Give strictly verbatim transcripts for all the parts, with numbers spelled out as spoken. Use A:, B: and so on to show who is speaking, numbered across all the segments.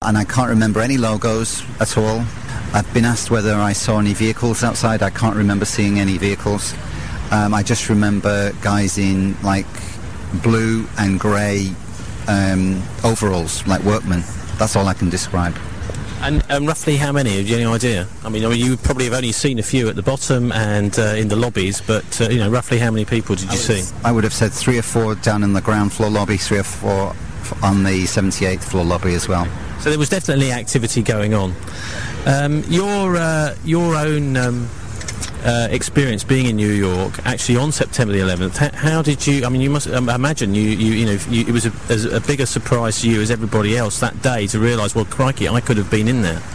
A: and I can't remember any logos at all. I've been asked whether I saw any vehicles outside. I can't remember seeing any vehicles. Um, I just remember guys in like blue and grey um, overalls, like workmen. That's all I can describe.
B: And um, roughly how many? Have you any idea? I mean, I mean, you probably have only seen a few at the bottom and uh, in the lobbies, but, uh, you know, roughly how many people did you
A: I
B: see?
A: I would have said three or four down in the ground floor lobby, three or four on the seventy-eighth floor lobby as well.
B: So there was definitely activity going on. Um, your, uh, your own um, uh, experience being in New York, actually on September the eleventh, how, how did you, I mean, you must um, imagine you, you, you know, you, it was a, as a bigger surprise to you as everybody else that day to realise, well, crikey, I could have been in there.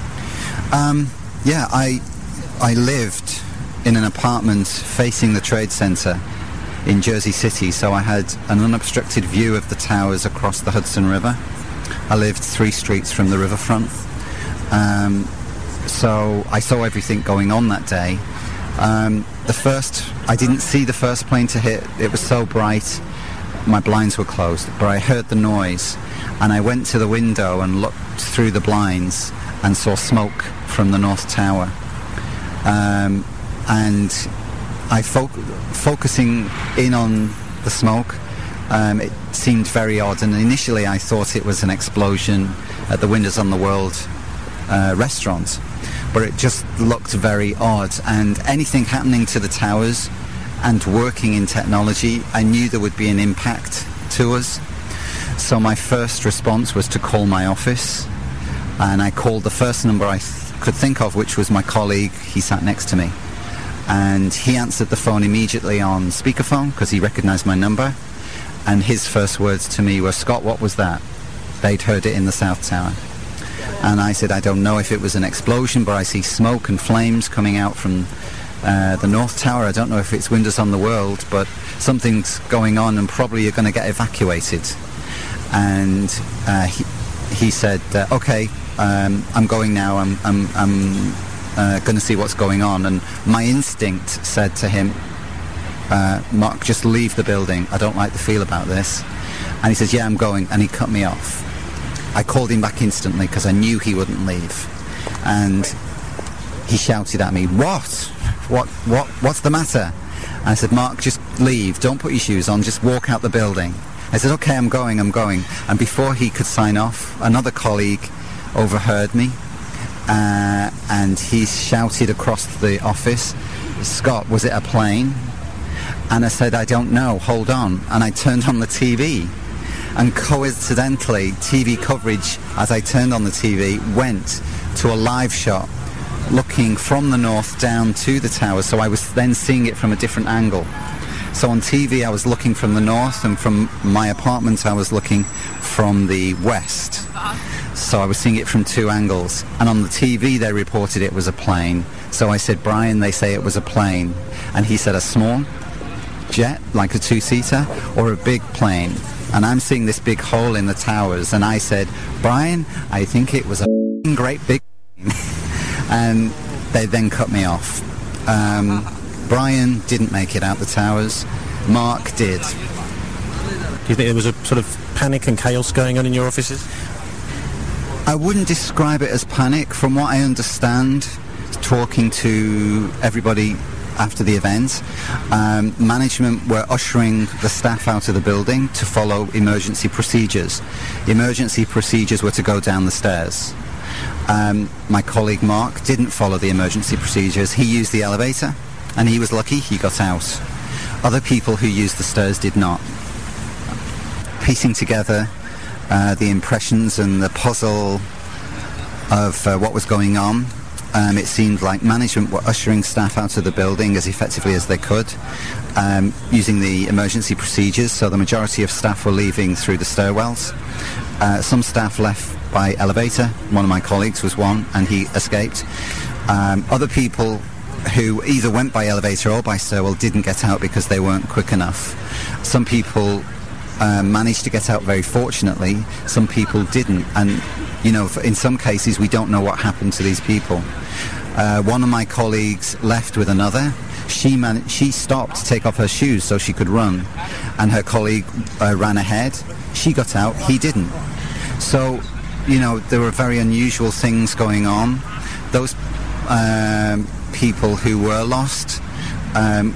A: Um, yeah, I, I lived in an apartment facing the Trade Center in Jersey City, so I had an unobstructed view of the towers across the Hudson River. I lived three streets from the riverfront. Um, so I saw everything going on that day. Um, the first, I didn't see the first plane to hit. It was so bright, my blinds were closed, but I heard the noise, and I went to the window and looked through the blinds and saw smoke from the North Tower. Um, and I fo- focusing in on the smoke, um, it seemed very odd, and initially I thought it was an explosion at the Windows on the World uh, restaurant, but it just looked very odd. And anything happening to the towers and working in technology, I knew there would be an impact to us. So my first response was to call my office, and I called the first number I th- could think of, which was my colleague. He sat next to me, and he answered the phone immediately on speakerphone because he recognized my number, and his first words to me were, "Scott, what was that?" They'd heard it in the South Tower. And I said, "I don't know if it was an explosion, but I see smoke and flames coming out from uh, the North Tower. I don't know if it's Windows on the World, but something's going on, and probably you're going to get evacuated." And uh, he, he said, uh, "Okay, um, I'm going now. I'm, I'm, I'm uh, going to see what's going on." And my instinct said to him, uh, "Mark, just leave the building. I don't like the feel about this." And he says, "Yeah, I'm going." And he cut me off. I called him back instantly because I knew he wouldn't leave. And he shouted at me, "What? What? What? What's the matter?" And I said, "Mark, just leave. Don't put your shoes on. Just walk out the building." I said, "Okay, I'm going, I'm going." And before he could sign off, another colleague overheard me, uh, and he shouted across the office, "Scott, was it a plane?" And I said, "I don't know, hold on." And I turned on the T V. And coincidentally, T V coverage, as I turned on the T V, went to a live shot looking from the north down to the tower, so I was then seeing it from a different angle. So on T V I was looking from the north, and from my apartment I was looking from the west. So I was seeing it from two angles. And on the T V they reported it was a plane. So I said, "Brian, they say it was a plane." And he said, "A small jet, like a two-seater, or a big plane?" And I'm seeing this big hole in the towers, and I said, "Brian, I think it was a great big plane." And they then cut me off. Um, Brian didn't make it out the towers. Mark did.
B: Do you think there was a sort of panic and chaos going on in your offices?
A: I wouldn't describe it as panic. From what I understand, talking to everybody after the event, um, management were ushering the staff out of the building to follow emergency procedures. Emergency procedures were to go down the stairs. Um, my colleague Mark didn't follow the emergency procedures. He used the elevator, and he was lucky he got out. Other people who used the stairs did not. Piecing together uh, the impressions and the puzzle of uh, what was going on, Um, it seemed like management were ushering staff out of the building as effectively as they could, um, using the emergency procedures, so the majority of staff were leaving through the stairwells. Uh, some staff left by elevator. One of my colleagues was one, and he escaped. Um, other people who either went by elevator or by stairwell didn't get out because they weren't quick enough. Some people uh, managed to get out very fortunately. Some people didn't, and you know, in some cases we don't know what happened to these people. Uh, one of my colleagues left with another. She man- she stopped to take off her shoes so she could run, and her colleague uh, ran ahead. She got out, he didn't. So, you know, there were very unusual things going on. Those um, people who were lost, um,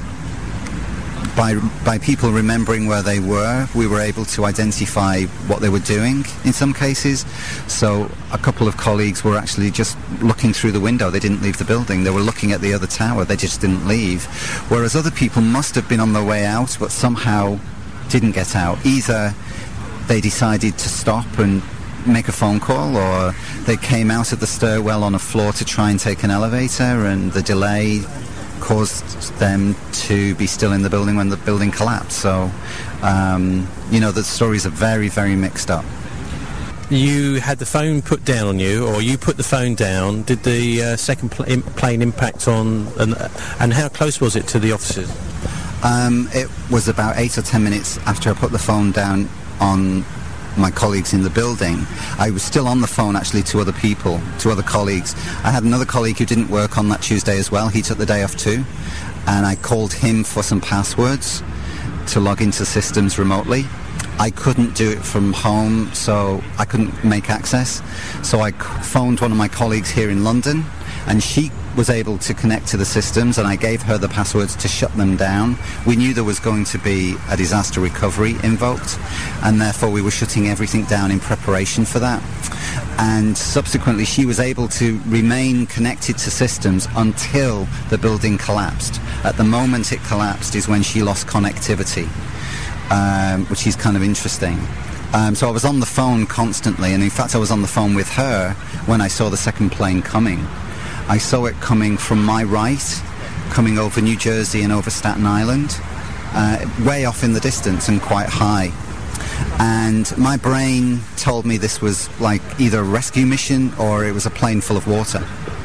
A: by by people remembering where they were, we were able to identify what they were doing in some cases. So a couple of colleagues were actually just looking through the window. They didn't leave the building. They were looking at the other tower. They just didn't leave. Whereas other people must have been on their way out, but somehow didn't get out. Either they decided to stop and make a phone call, or they came out of the stairwell on a floor to try and take an elevator, and the delay caused them to be still in the building when the building collapsed. So, um, you know, the stories are very, very mixed up.
B: You had the phone put down on you, or you put the phone down. Did the uh, second pl- im- plane impact on, and, and how close was it to the offices?
A: Um, it was about eight or ten minutes after I put the phone down on my colleagues in the building. I was still on the phone actually to other people, to other colleagues. I had another colleague who didn't work on that Tuesday as well. He took the day off too, and I called him for some passwords to log into systems remotely. I couldn't do it from home, so I couldn't make access. So I phoned one of my colleagues here in London, and she was able to connect to the systems, and I gave her the passwords to shut them down. We knew there was going to be a disaster recovery invoked, and therefore we were shutting everything down in preparation for that. And subsequently she was able to remain connected to systems until the building collapsed. At the moment it collapsed is when she lost connectivity, um, which is kind of interesting. Um, so I was on the phone constantly, and in fact I was on the phone with her when I saw the second plane coming. I saw it coming from my right, coming over New Jersey and over Staten Island, uh, way off in the distance and quite high. And my brain told me this was like either a rescue mission or it was a plane full of water.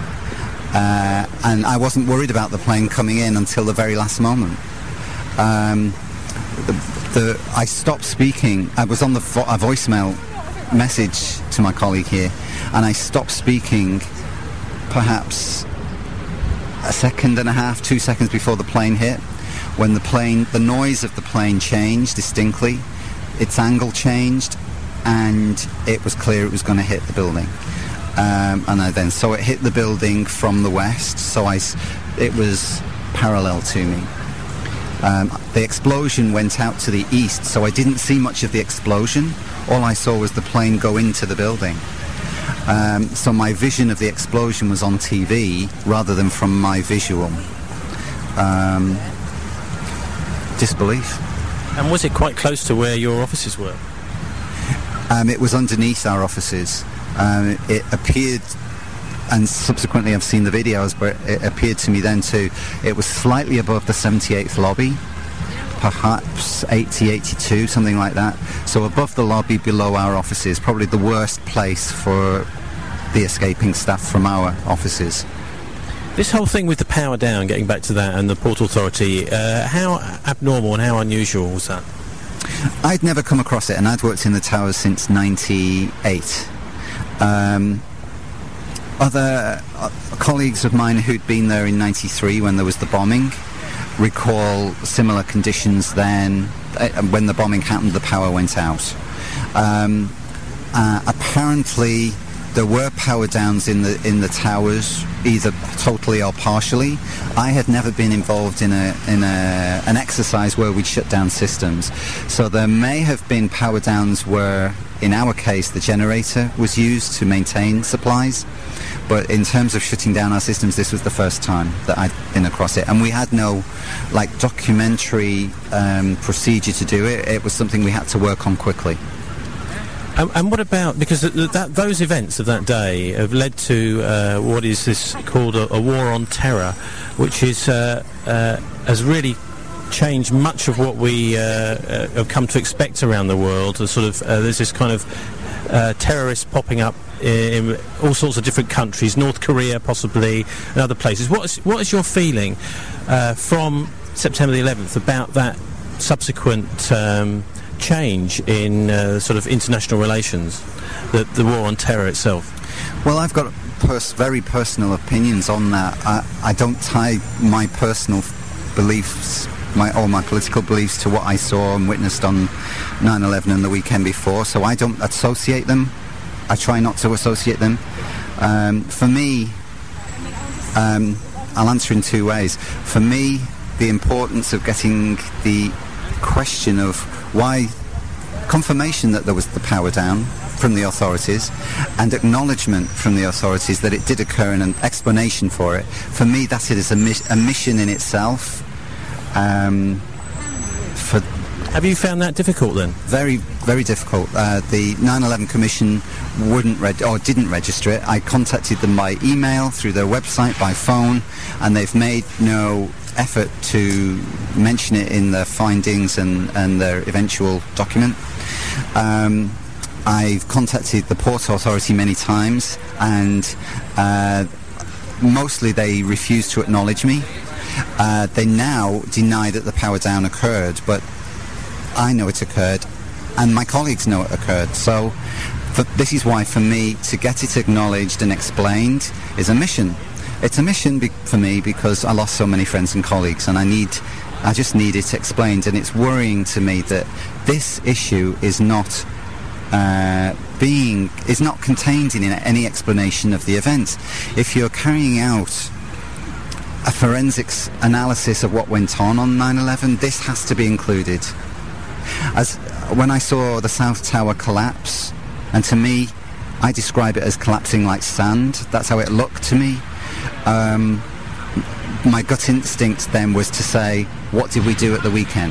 A: Uh, and I wasn't worried about the plane coming in until the very last moment. Um, the, the, I stopped speaking. I was on the vo- a voicemail message to my colleague here, and I stopped speaking perhaps a second and a half, two seconds before the plane hit. When the plane, the noise of the plane changed distinctly, its angle changed, and it was clear it was going to hit the building. Um, and I then, so it hit the building from the west, so I, it was parallel to me. Um, the explosion went out to the east, so I didn't see much of the explosion. All I saw was the plane go into the building. Um, so my vision of the explosion was on T V rather than from my visual. Um, disbelief.
B: And was it quite close to where your offices were?
A: Um, it was underneath our offices. Um, it appeared, and subsequently I've seen the videos, but it appeared to me then too, it was slightly above the seventy-eighth lobby, perhaps eighty, eighty-two, something like that. So above the lobby, below our offices, probably the worst place for the escaping staff from our offices.
B: This whole thing with the power down, getting back to that, and the Port Authority, uh, how abnormal and how unusual was that?
A: I'd never come across it, and I'd worked in the towers since ninety-eight. Um, other uh, colleagues of mine who'd been there in ninety-three when there was the bombing recall similar conditions then. Uh, when the bombing happened, the power went out. Um, uh, apparently there were power downs in the in the towers, either totally or partially. I had never been involved in a in a an exercise where we'd shut down systems, so there may have been power downs where, in our case, the generator was used to maintain supplies. But in terms of shutting down our systems, this was the first time that I'd been across it, and we had no like documentary um, procedure to do it. It was something we had to work on quickly.
B: And, and what about, because th- th- that, those events of that day have led to uh, what is this called a, a war on terror, which is uh, uh, has really changed much of what we uh, uh, have come to expect around the world. The sort of uh, there's this kind of uh, terrorists popping up in, in all sorts of different countries, North Korea possibly, and other places. What is what is your feeling uh, from September the eleventh about that subsequent Um, change in uh, sort of international relations, the, the war on terror itself?
A: Well, I've got pers- very personal opinions on that. I, I don't tie my personal beliefs, my or my political beliefs, to what I saw and witnessed on nine eleven and the weekend before, so I don't associate them I try not to associate them. Um, for me, um, I'll answer in two ways. For me, the importance of getting the question of why, confirmation that there was the power down from the authorities, and acknowledgement from the authorities that it did occur and an explanation for it. For me, that is a, mis- a mission in itself. Um, for
B: Have you found that difficult then?
A: Very, very difficult. Uh, the nine eleven Commission wouldn't reg- or didn't register it. I contacted them by email, through their website, by phone, and they've made no effort to mention it in their findings and, and their eventual document. Um, I've contacted the Port Authority many times, and uh, mostly they refuse to acknowledge me. Uh, they now deny that the power down occurred, but I know it occurred, and my colleagues know it occurred. So for, this is why, for me, to get it acknowledged and explained is a mission. It's a mission be- for me because I lost so many friends and colleagues, and I need, I just need it explained. And it's worrying to me that this issue is not uh, being is not contained in any explanation of the event. If you're carrying out a forensics analysis of what went on on nine eleven, this has to be included. As when I saw the South Tower collapse, and to me, I describe it as collapsing like sand. That's how it looked to me. Um, my gut instinct then was to say, what did we do at the weekend?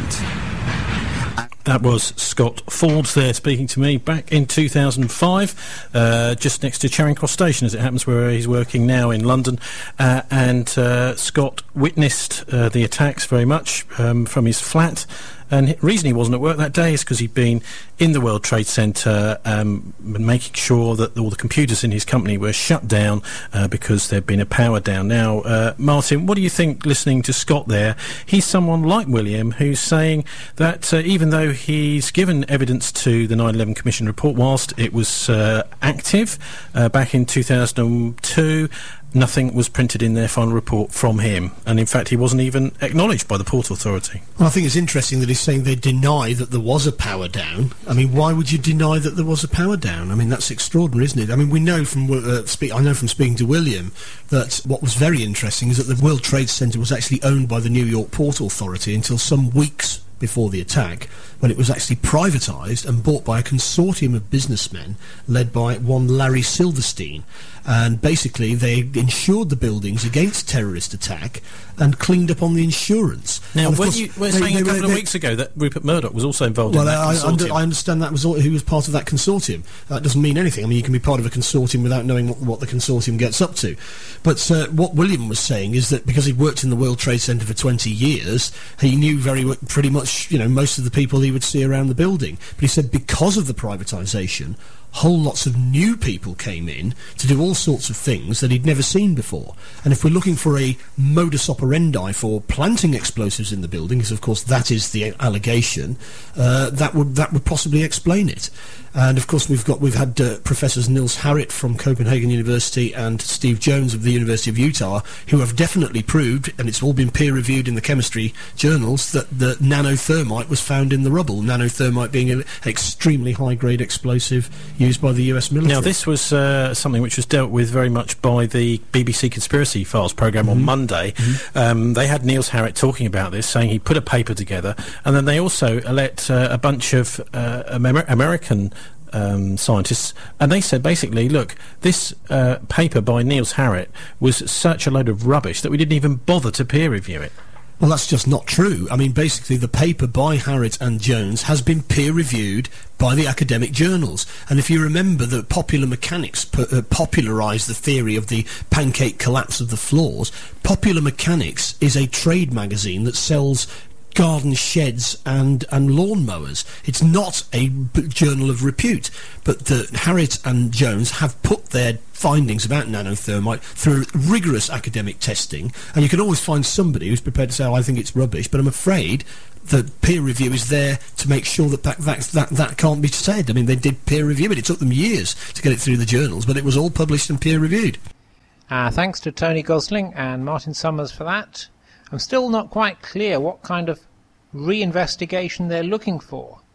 B: That was Scott Forbes there speaking to me back in two thousand five, uh, just next to Charing Cross Station, as it happens, where he's working now in London. Uh, and uh, Scott witnessed uh, the attacks very much um, from his flat. And the reason he wasn't at work that day is because he'd been in the World Trade Center um, making sure that all the computers in his company were shut down uh, because there'd been a power down. Now, uh, Martin, what do you think, listening to Scott there? He's someone like William who's saying that uh, even though he's given evidence to the nine eleven Commission report whilst it was uh, active uh, back in two thousand two, nothing was printed in their final report from him, and in fact he wasn't even acknowledged by the Port Authority.
C: Well, I think it's interesting that he's saying they deny that there was a power down. I mean, why would you deny that there was a power down? I mean, that's extraordinary, isn't it? I mean, we know from uh, spe- I know from speaking to William that what was very interesting is that the World Trade Center was actually owned by the New York Port Authority until some weeks before the attack, when it was actually privatised and bought by a consortium of businessmen led by one Larry Silverstein. And basically they insured the buildings against terrorist attack and cleaned up on the insurance.
B: Now,
C: when
B: you were saying they, a couple they, of weeks ago that Rupert Murdoch was also involved
C: well,
B: in that
C: I,
B: consortium.
C: I, under, I understand that was all, he was part of that consortium. That doesn't mean anything. I mean, you can be part of a consortium without knowing what, what the consortium gets up to. But uh, what William was saying is that because he'd worked in the World Trade Center for twenty years, he knew very pretty much, you know, most of the people he would see around the building. But he said because of the privatisation, whole lots of new people came in to do all sorts of things that he'd never seen before. And if we're looking for a modus operandi for planting explosives in the building, because of course that is the allegation, uh, that would that would possibly explain it. And of course we've got we've had uh, Professors Niels Harrit from Copenhagen University and Steve Jones of the University of Utah, who have definitely proved, and it's all been peer reviewed in the chemistry journals, that the nanothermite was found in the rubble. Nanothermite being an extremely high grade explosive used by the U S military.
B: Now this was uh, something which was dealt with very much by the B B C Conspiracy Files programme mm-hmm. on Monday. Mm-hmm. Um, they had Niels Harrit talking about this, saying he put a paper together, and then they also let uh, a bunch of uh, Amer- American Um, scientists, and they said basically, look, this uh, paper by Niels Harrit was such a load of rubbish that we didn't even bother to peer review it.
C: Well, that's just not true. I mean, basically, the paper by Harrit and Jones has been peer-reviewed by the academic journals. And if you remember that Popular Mechanics p- uh, popularised the theory of the pancake collapse of the floors, Popular Mechanics is a trade magazine that sells garden sheds and, and lawnmowers. It's not a b- journal of repute, but the Harrit and Jones have put their findings about nanothermite through rigorous academic testing, and you can always find somebody who's prepared to say, oh, I think it's rubbish, but I'm afraid the peer review is there to make sure that that, that that that can't be said. I mean, they did peer review it. It took them years to get it through the journals, but it was all published and peer reviewed.
D: Uh, thanks to Tony Gosling and Martin Summers for that. I'm still not quite clear what kind of reinvestigation they're looking for.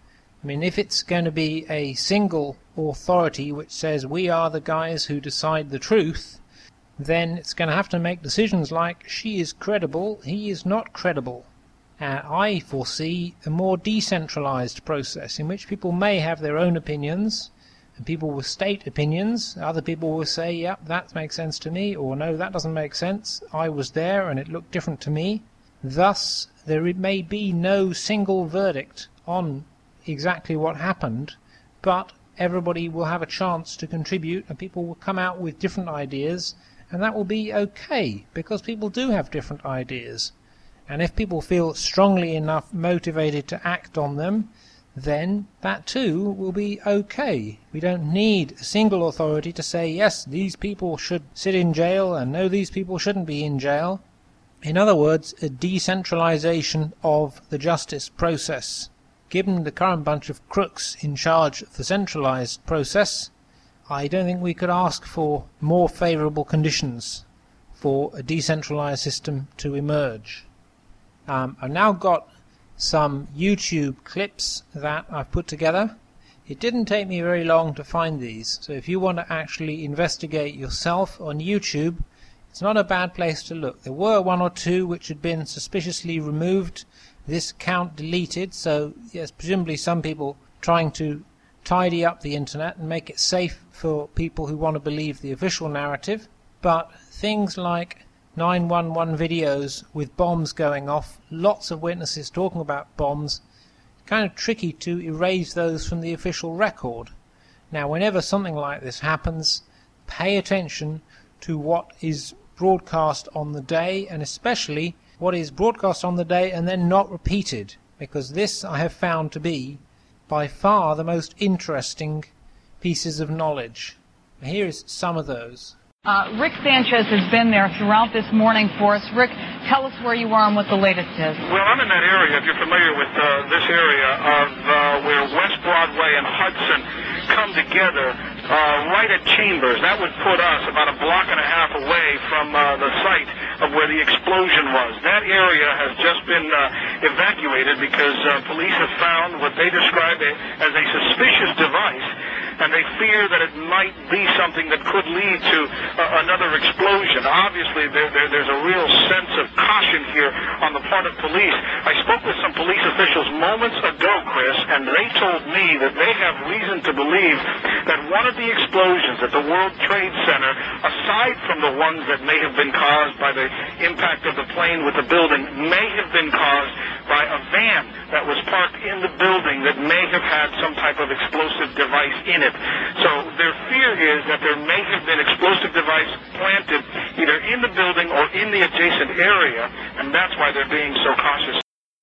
D: I mean, if it's going to be a single authority which says we are the guys who decide the truth, then it's going to have to make decisions like she is credible, he is not credible. Uh, I foresee a more decentralized process in which people may have their own opinions, and people will state opinions. Other people will say, yep, that makes sense to me, or no, that doesn't make sense. I was there and it looked different to me. Thus, there may be no single verdict on exactly what happened, but everybody will have a chance to contribute, and people will come out with different ideas, and that will be okay, because people do have different ideas. And if people feel strongly enough motivated to act on them, then that too will be okay. We don't need a single authority to say, yes, these people should sit in jail, and no, these people shouldn't be in jail. In other words, a decentralization of the justice process. Given the current bunch of crooks in charge of the centralized process, I don't think we could ask for more favorable conditions for a decentralized system to emerge. Um, I've now got some YouTube clips that I've put together. It didn't take me very long to find these, so if you want to actually investigate yourself on YouTube, it's not a bad place to look. There were one or two which had been suspiciously removed, this account deleted, so yes, presumably some people trying to tidy up the internet and make it safe for people who want to believe the official narrative. But things like nine one one videos with bombs going off, lots of witnesses talking about bombs, kind of tricky to erase those from the official record. Now, whenever something like this happens, pay attention to what is broadcast on the day, and especially what is broadcast on the day and then not repeated, because this I have found to be by far the most interesting pieces of knowledge. Here is some of those.
E: Uh, Rick Sanchez has been there throughout this morning for us. Rick, tell us where you are and what the latest is.
F: Well, I'm in that area, if you're familiar with uh, this area, of uh, where West Broadway and Hudson come together, uh, right at Chambers. That would put us about a block and a half away from uh, the site of where the explosion was. That area has just been uh, evacuated because uh, police have found what they describe as a suspicious device, and they fear that it might be something that could lead to uh, another explosion. Obviously, there, there, there's a real sense of caution here on the part of police. I spoke with some police officials moments ago, Chris, and they told me that they have reason to believe that one of the explosions at the World Trade Center, aside from the ones that may have been caused by the impact of the plane with the building, may have been caused by a van that was parked in the building that may have had some type of explosive device in it. So their fear is that there may have been explosive device planted either in the building or in the adjacent area, and that's why they're being so cautious.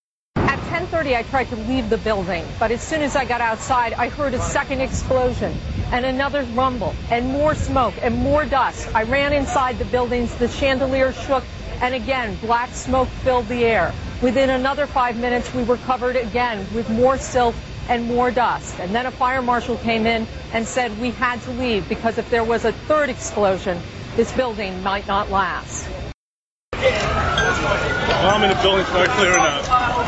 E: At ten thirty, I tried to leave the building, but as soon as I got outside, I heard a second explosion and another rumble and more smoke and more dust. I ran inside the buildings, the chandelier shook, and again, black smoke filled the air. Within another five minutes, we were covered again with more silt and more dust. And then a fire marshal came in and said we had to leave because if there was a third explosion, this building might not last.
G: Bomb in the building, start clearing out.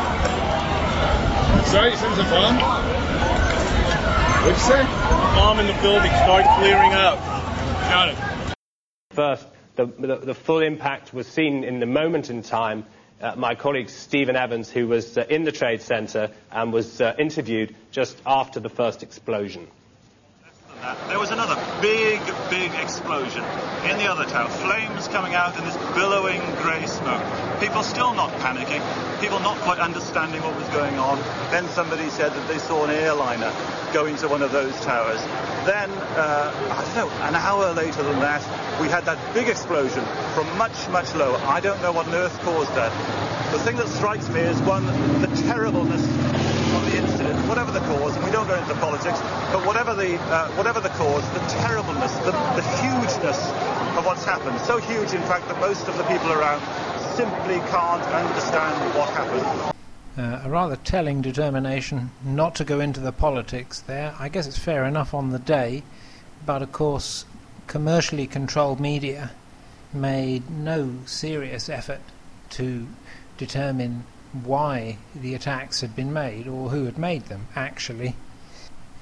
G: Sorry, you said there's a bomb? What'd you say? Bomb in the building, start clearing out. Got it.
H: First, the, the, the full impact was seen in the moment in time. Uh, my colleague Stephen Evans, who was uh, in the Trade Center and was uh, interviewed just after the first explosion.
I: There was another big, big explosion in the other tower. Flames coming out in this billowing grey smoke. People still not panicking. People not quite understanding what was going on. Then somebody said that they saw an airliner go into one of those towers. Then, uh, I don't know, an hour later than that, we had that big explosion from much, much lower. I don't know what on earth caused that. The thing that strikes me is, one, the terribleness of the incident, whatever the cause, and we don't go into politics, but whatever the uh, whatever the cause, the terribleness, the, the hugeness of what's happened. So huge, in fact, that most of the people around simply can't understand what happened.
D: Uh, a rather telling determination not to go into the politics there. I guess it's fair enough on the day, but of course commercially controlled media made no serious effort to determine why the attacks had been made or who had made them, actually.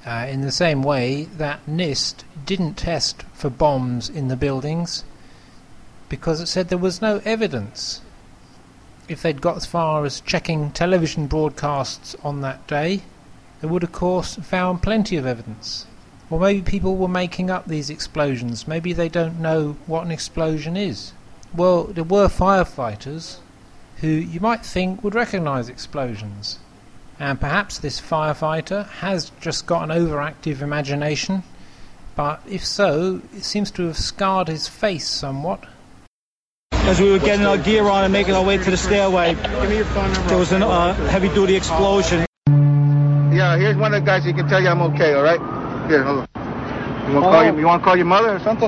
D: Uh, in the same way that NIST didn't test for bombs in the buildings because it said there was no evidence. If they'd got as far as checking television broadcasts on that day, they would of course found plenty of evidence. Or maybe people were making up these explosions. Maybe they don't know what an explosion is. Well, there were firefighters who you might think would recognise explosions. And perhaps this firefighter has just got an overactive imagination, but if so, it seems to have scarred his face somewhat.
J: As we were getting our gear on and making our way to the stairway, there was a uh, heavy-duty explosion.
K: Yeah, here's one of the guys who can tell you I'm okay, all right? Here, hold on. You want to call, you, you want to call your mother or something?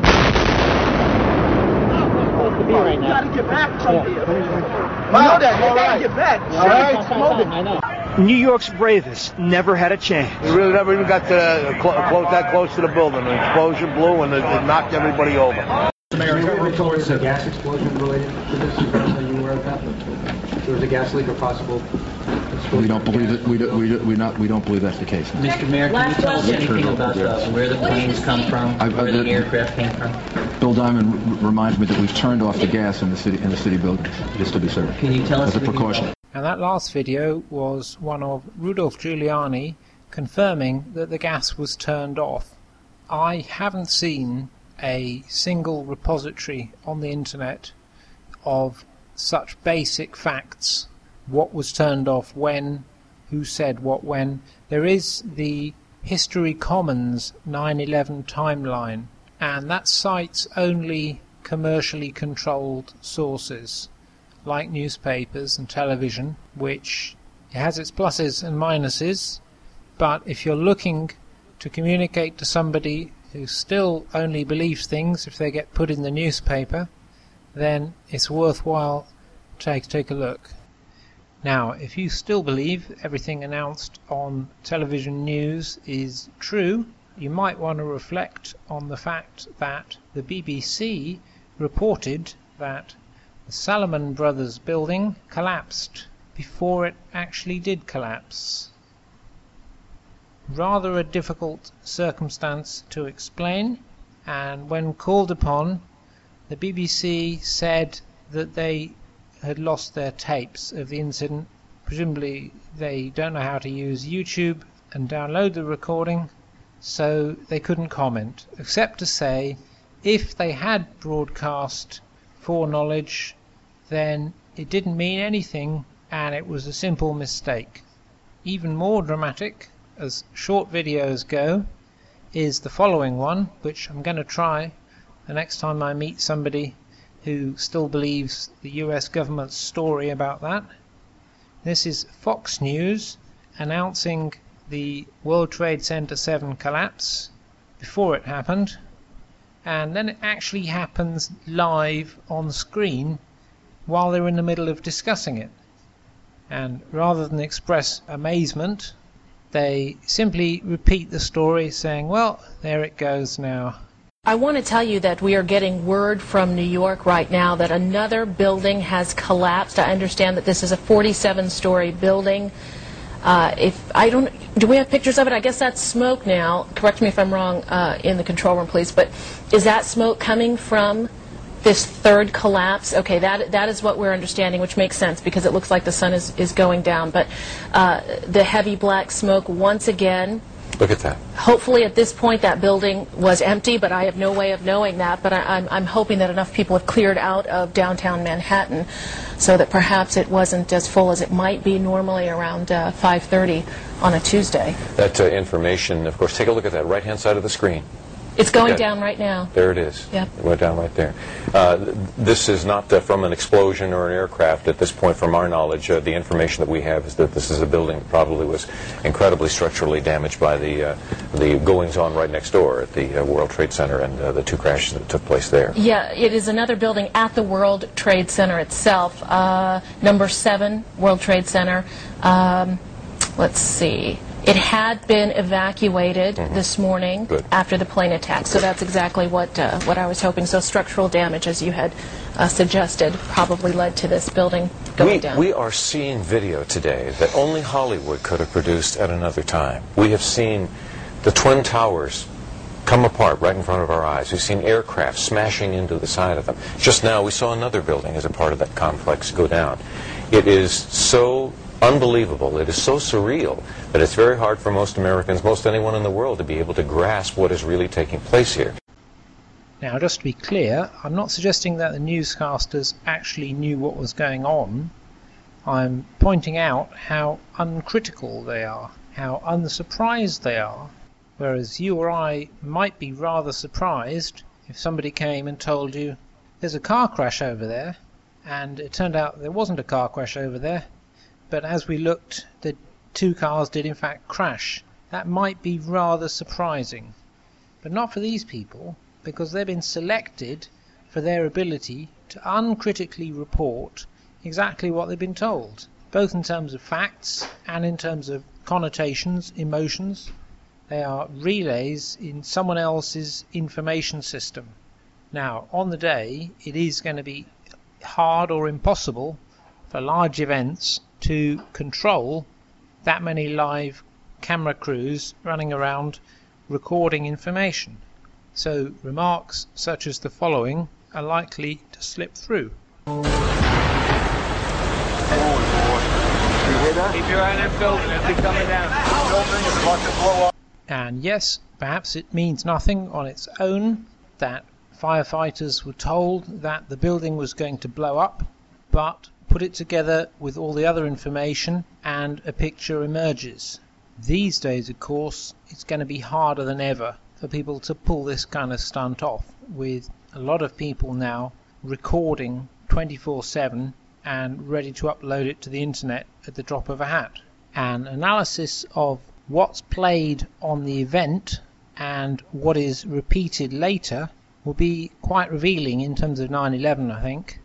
L: To be right now. You gotta get back from yeah. here.
K: I know that. You
L: gotta
K: right.
L: get back.
K: All right. Smoking.
L: I know.
J: New York's bravest never had a chance.
K: We really never even got to uh, cl- close that close to the building. An explosion blew and it, it knocked everybody over.
M: Mayor, you have reports of gas explosion related to this? Are you aware of that? There was a gas leak or possible explosion?
N: We don't believe it. We do, we do, we not. We don't believe that's the case.
O: Mister Mayor, can you tell us anything about uh, where the planes come from,
N: I, I,
O: where the,
N: the
O: aircraft came from?
N: Bill Diamond r- reminds me that we've turned off the gas in the city in the city buildings, just to be certain.
O: Can you tell us
N: as a precaution?
D: And that last video was one of Rudolph Giuliani confirming that the gas was turned off. I haven't seen a single repository on the internet of such basic facts. What was turned off when, who said what when. There is the History Commons nine eleven timeline, and that cites only commercially controlled sources like newspapers and television, which has its pluses and minuses, but if you're looking to communicate to somebody who still only believes things if they get put in the newspaper, then it's worthwhile to take, take a look. Now, if you still believe everything announced on television news is true, you might want to reflect on the fact that the B B C reported that the Salomon Brothers building collapsed before it actually did collapse. Rather a difficult circumstance to explain, and when called upon, the B B C said that they had lost their tapes of the incident. Presumably they don't know how to use YouTube and download the recording, so they couldn't comment, except to say if they had broadcast foreknowledge, then it didn't mean anything and it was a simple mistake. Even more dramatic, as short videos go, is the following one, which I'm going to try the next time I meet somebody who still believes the U S government's story about that. This is Fox News announcing the World Trade Center seven collapse before it happened, and then it actually happens live on screen while they're in the middle of discussing it. And rather than express amazement, they simply repeat the story saying, well, there it goes now.
P: I want to tell you that we are getting word from New York right now that another building has collapsed. I understand that this is a forty-seven story building. Uh, if I don't, do we have pictures of it? I guess that's smoke now. Correct me if I'm wrong uh, in the control room, please. But is that smoke coming from this third collapse? Okay, that that is what we're understanding, which makes sense because it looks like the sun is, is going down. But uh, the heavy black smoke once again.
Q: Look at that.
P: Hopefully at this point that building was empty, but I have no way of knowing that. But I, I'm, I'm hoping that enough people have cleared out of downtown Manhattan so that perhaps it wasn't as full as it might be normally around uh, five thirty on a Tuesday.
Q: That uh, information, of course, take a look at that right-hand side of the screen.
P: It's going
Q: Okay.
P: down right now.
Q: There it is.
P: Yep.
Q: It went down right there. Uh, th- this is not uh, from an explosion or an aircraft at this point, from our knowledge. Uh, the information that we have is that this is a building that probably was incredibly structurally damaged by the uh, the goings-on right next door at the uh, World Trade Center and uh, the two crashes that took place there.
P: Yeah, it is another building at the World Trade Center itself. Uh, number seven, World Trade Center. Um, let's see. It had been evacuated mm-hmm. this morning
Q: Good.
P: after the plane attack, so that's exactly what uh, what I was hoping. So structural damage, as you had uh, suggested, probably led to this building going
Q: we,
P: down.
Q: We are seeing video today that only Hollywood could have produced at another time. We have seen the Twin Towers come apart right in front of our eyes. We've seen aircraft smashing into the side of them. Just now we saw another building as a part of that complex go down. It is so unbelievable, it is so surreal, that it's very hard for most Americans, most anyone in the world, to be able to grasp what is really taking place here.
D: Now, just to be clear, I'm not suggesting that the newscasters actually knew what was going on. I'm pointing out how uncritical they are, how unsurprised they are, whereas you or I might be rather surprised if somebody came and told you there's a car crash over there, and it turned out there wasn't a car crash over there, but as we looked, the two cars did in fact crash. That might be rather surprising, but not for these people, because they've been selected for their ability to uncritically report exactly what they've been told, both in terms of facts and in terms of connotations, emotions. They are relays in someone else's information system. Now, on the day, it is going to be hard or impossible for large events to control that many live camera crews running around recording information. So remarks such as the following are likely to slip through.
G: Keep your eye on that building, it'll be coming down. The building is about to blow up.
D: And yes, perhaps it means nothing on its own that firefighters were told that the building was going to blow up, but put it together with all the other information and a picture emerges. These days, of course, it's going to be harder than ever for people to pull this kind of stunt off, with a lot of people now recording twenty-four seven and ready to upload it to the internet at the drop of a hat. An analysis of what's played on the event and what is repeated later will be quite revealing in terms of nine eleven, I think.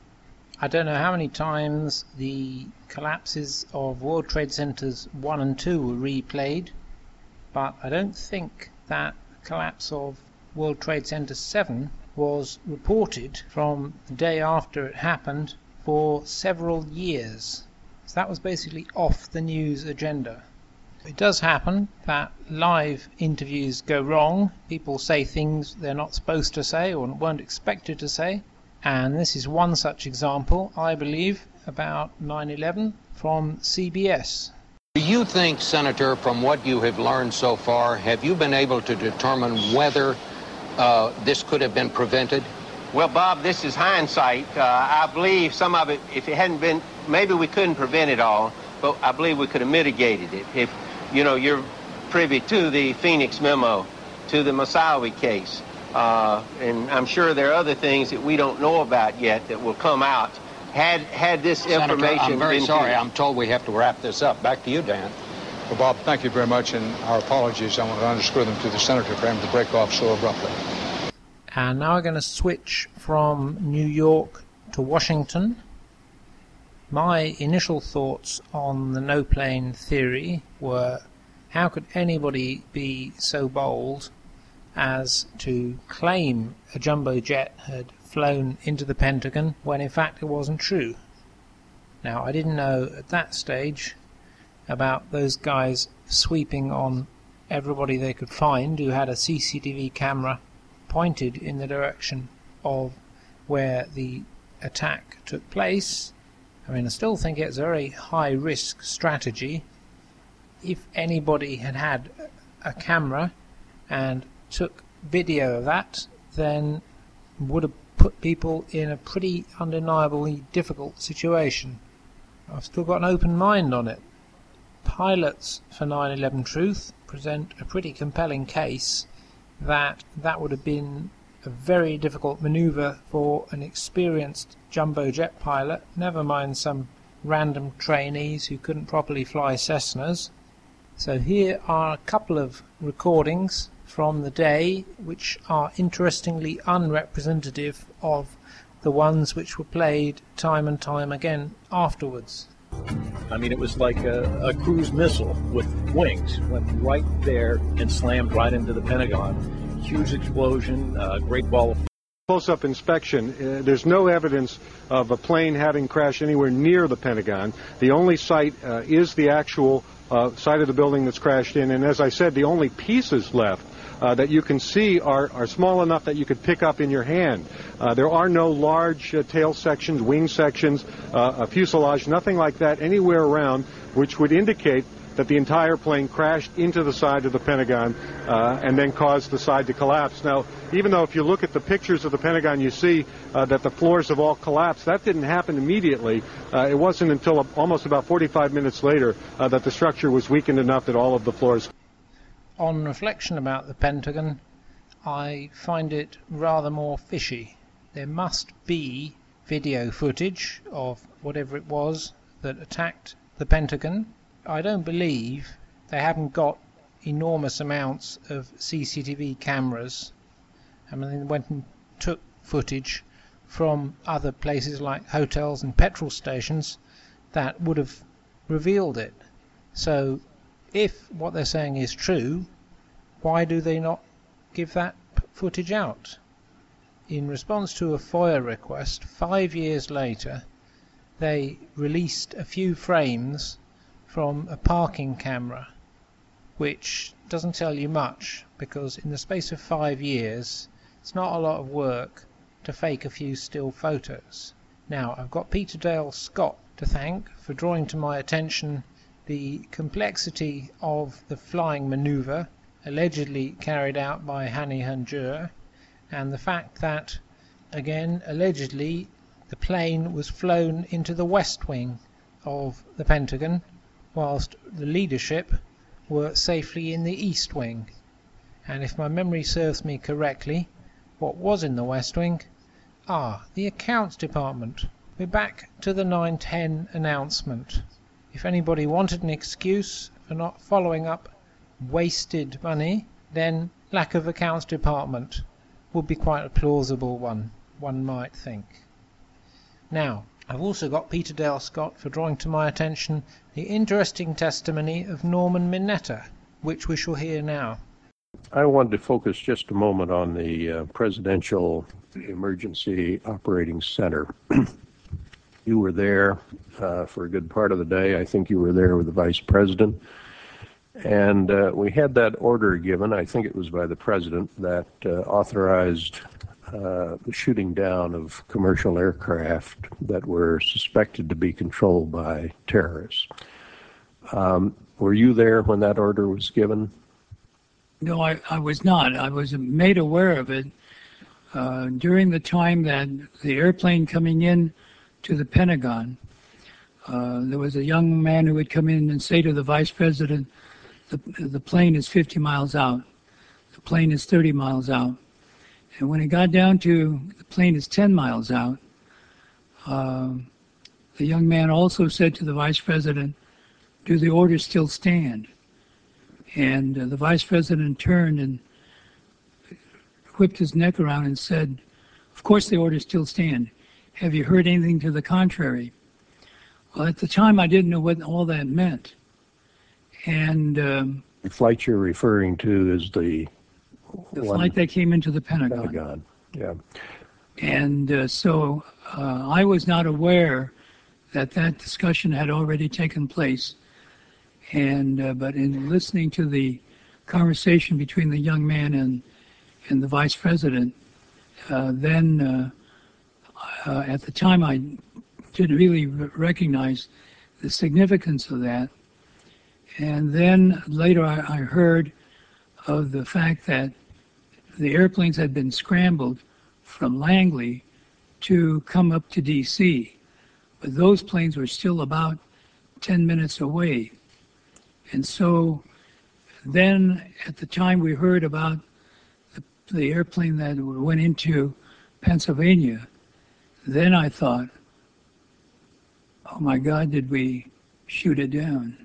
D: I don't know how many times the collapses of World Trade Centers one and two were replayed, but I don't think that the collapse of World Trade Center seven was reported from the day after it happened for several years. So that was basically off the news agenda. It does happen that live interviews go wrong. People say things they're not supposed to say or weren't expected to say. And this is one such example, I believe, about nine eleven from C B S.
R: Do you think, Senator, from what you have learned so far, have you been able to determine whether uh, this could have been prevented?
S: Well, Bob, this is hindsight. Uh, I believe some of it, if it hadn't been, maybe we couldn't prevent it all, but I believe we could have mitigated it. If, you know, you're privy to the Phoenix memo, to the Moussaoui case, uh, and I'm sure there are other things that we don't know about yet that will come out. Had had this
R: Senator,
S: information
R: I'm very
S: been
R: sorry.
S: to...
R: I'm told we have to wrap this up. Back to you, Dan.
T: Well, Bob, thank you very much, and our apologies. I want to underscore them to the Senator for having to break off so abruptly.
D: And now we're going to switch from New York to Washington. My initial thoughts on the no-plane theory were, how could anybody be so bold as to claim a jumbo jet had flown into the Pentagon when in fact it wasn't true? Now, I didn't know at that stage about those guys sweeping on everybody they could find who had a C C T V camera pointed in the direction of where the attack took place. I mean, I still think it's a very high-risk strategy. If anybody had had a camera and took video of that, then would have put people in a pretty undeniably difficult situation. I've still got an open mind on it. Pilots for nine eleven Truth present a pretty compelling case that that would have been a very difficult maneuver for an experienced jumbo jet pilot, never mind some random trainees who couldn't properly fly Cessnas. So here are a couple of recordings from the day which are interestingly unrepresentative of the ones which were played time and time again afterwards.
U: I mean, it was like a, a cruise missile with wings, went right there and slammed right into the Pentagon. Huge explosion, a great ball of
A: Close-up inspection, uh, there's no evidence of a plane having crashed anywhere near the Pentagon. The only site uh, is the actual uh, site of the building that's crashed in, and as I said, the only pieces left uh, that you can see are, are small enough that you could pick up in your hand. Uh, there are no large uh, tail sections, wing sections, uh, a fuselage, nothing like that anywhere around, which would indicate that the entire plane crashed into the side of the Pentagon uh, and then caused the side to collapse. Now, even though if you look at the pictures of the Pentagon, you see uh, that the floors have all collapsed, that didn't happen immediately. Uh, it wasn't until a, almost about forty-five minutes later uh, that the structure was weakened enough that all of the floors...
D: On reflection about the Pentagon, I find it rather more fishy. There must be video footage of whatever it was that attacked the Pentagon. I don't believe they haven't got enormous amounts of C C T V cameras. I mean, they went and took footage from other places like hotels and petrol stations that would have revealed it. So if what they're saying is true, why do they not give that footage out? In response to a FOIA request, five years later, they released a few frames from a parking camera, which doesn't tell you much, because in the space of five years it's not a lot of work to fake a few still photos. Now, I've got Peter Dale Scott to thank for drawing to my attention the complexity of the flying manoeuvre allegedly carried out by Hani Hanjour, and the fact that, again, allegedly the plane was flown into the west wing of the Pentagon, whilst the leadership were safely in the east wing. And if my memory serves me correctly, what was in the west wing? Ah, the accounts department. We're back to the nine ten announcement. If anybody wanted an excuse for not following up wasted money, then lack of accounts department would be quite a plausible one, one might think. Now, I've also got Peter Dale Scott for drawing to my attention the interesting testimony of Norman Mineta, which we shall hear now.
V: I wanted to focus just a moment on the uh, Presidential Emergency Operating Center. You were there uh, for a good part of the day. I think you were there with the Vice President. And uh, we had that order given, I think it was by the President, that uh, authorized Uh, the shooting down of commercial aircraft that were suspected to be controlled by terrorists. Um, were you there when that order was given?
W: No, I, I was not. I was made aware of it uh, during the time that the airplane coming in to the Pentagon, uh, there was a young man who would come in and say to the Vice President, the, the plane is fifty miles out. The plane is thirty miles out. And when it got down to the plane is ten miles out, uh, the young man also said to the Vice President, do the orders still stand? And uh, the Vice President turned and whipped his neck around and said, of course the orders still stand. Have you heard anything to the contrary? Well, at the time I didn't know what all that meant. And um,
V: the flight you're referring to is the
W: The flight that came into the Pentagon.
V: Pentagon, yeah.
W: And uh, so uh, I was not aware that that discussion had already taken place. And uh, but in listening to the conversation between the young man and and the Vice President, uh, then uh, uh, at the time I didn't really recognize the significance of that. And then later I, I heard of the fact that the airplanes had been scrambled from Langley to come up to D C, but those planes were still about ten minutes away. And so then at the time we heard about the, the airplane that went into Pennsylvania, then I thought, oh my God, did we shoot it down?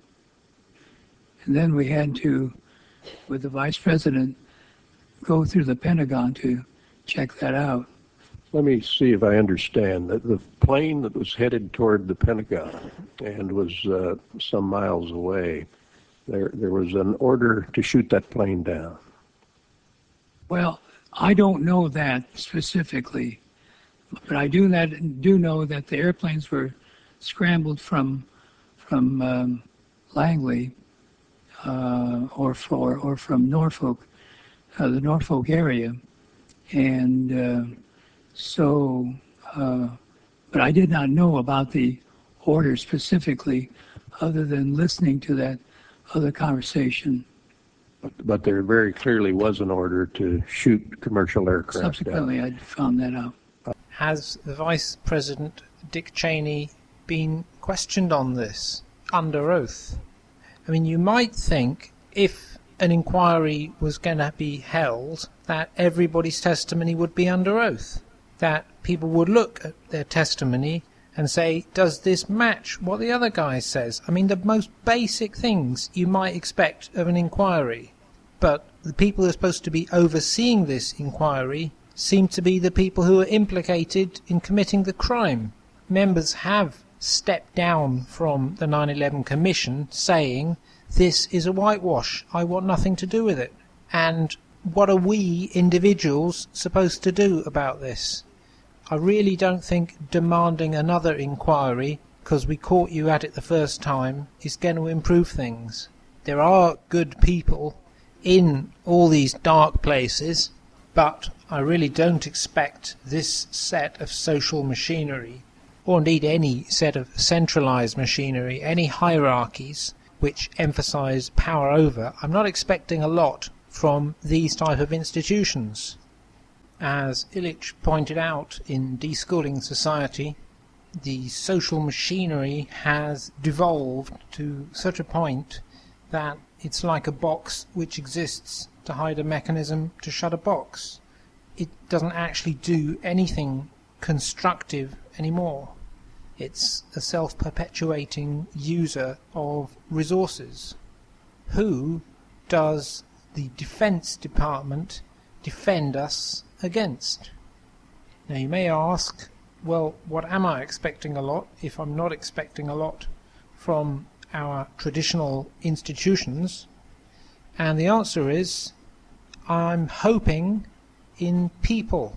W: And then we had to, with the Vice President, go through the Pentagon to check that out.
V: Let me see if I understand. The, the plane that was headed toward the Pentagon and was uh, some miles away, there there was an order to shoot that plane down.
W: Well, I don't know that specifically, but I do that do know that the airplanes were scrambled from from um, Langley uh, or for or from Norfolk, uh, the Norfolk area, and uh, so. Uh, but I did not know about the order specifically, other than listening to that other conversation.
V: But, but there very clearly was an order to shoot commercial aircraft.
W: Subsequently,
V: down.
W: I found that out.
D: Has the Vice President Dick Cheney been questioned on this under oath? I mean, you might think if an inquiry was going to be held, that everybody's testimony would be under oath, that people would look at their testimony and say, does this match what the other guy says? I mean, the most basic things you might expect of an inquiry. But the people who are supposed to be overseeing this inquiry seem to be the people who are implicated in committing the crime. Members have stepped down from the nine eleven Commission saying, this is a whitewash, I want nothing to do with it. And what are we individuals supposed to do about this? I really don't think demanding another inquiry, because we caught you at it the first time, is going to improve things. There are good people in all these dark places, but I really don't expect this set of social machinery, or indeed any set of centralized machinery, any hierarchies which emphasize power over, I'm not expecting a lot from these type of institutions. As Illich pointed out in Deschooling Society, the social machinery has devolved to such a point that it's like a box which exists to hide a mechanism to shut a box. It doesn't actually do anything constructive anymore. It's a self-perpetuating user of resources. Who does the Defense Department defend us against? Now you may ask, well, what am I expecting a lot if I'm not expecting a lot from our traditional institutions? And the answer is, I'm hoping in people.